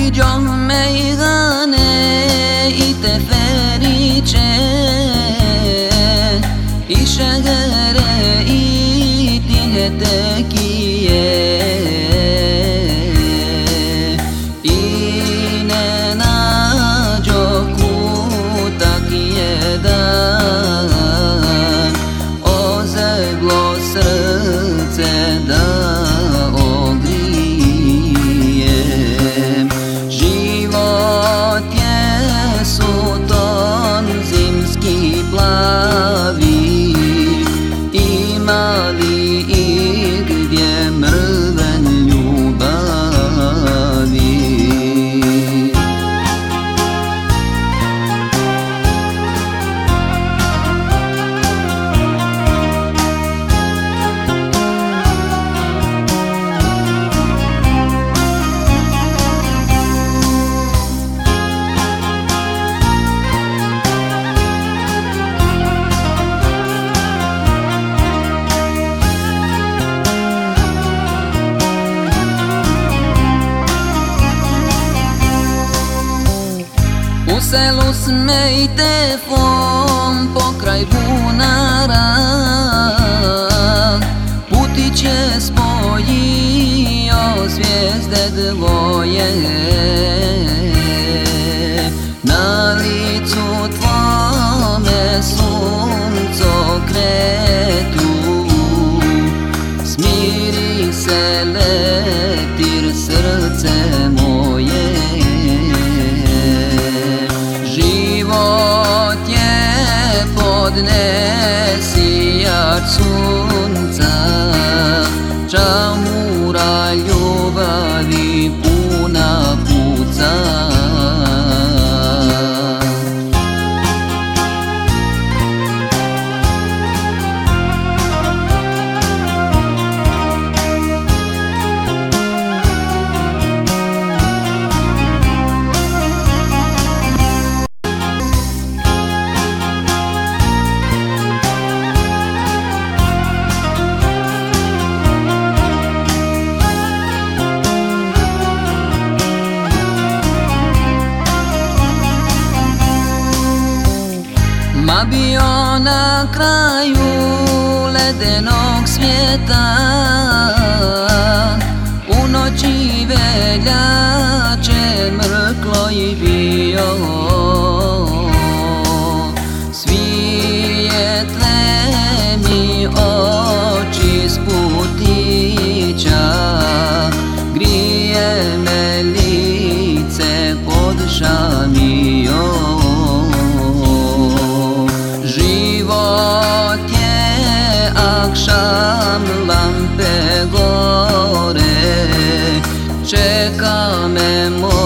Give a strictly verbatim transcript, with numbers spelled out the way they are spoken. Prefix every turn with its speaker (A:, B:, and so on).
A: gjoh mejgane i te ferice, i shegere i ti te kije, i nena gjokuta kjedan, o zeglo srce da plavi, ima li i gdje mrven ljubavi. U selu sme i tefom pokraj bunara, putić je spojio zvijezde dvoje. Na licu tvome sunco kretu, smiri se leptir srce moje. Život je podnesi jak sunca, čamura ljubavi puna puca. Ma bio na kraju ledenog svijeta, u noći veljače mrklo i bio. Svijetle mi oči s putića, grije me lice pod šamijom. Život je akšam, lampe gore, čeka me moj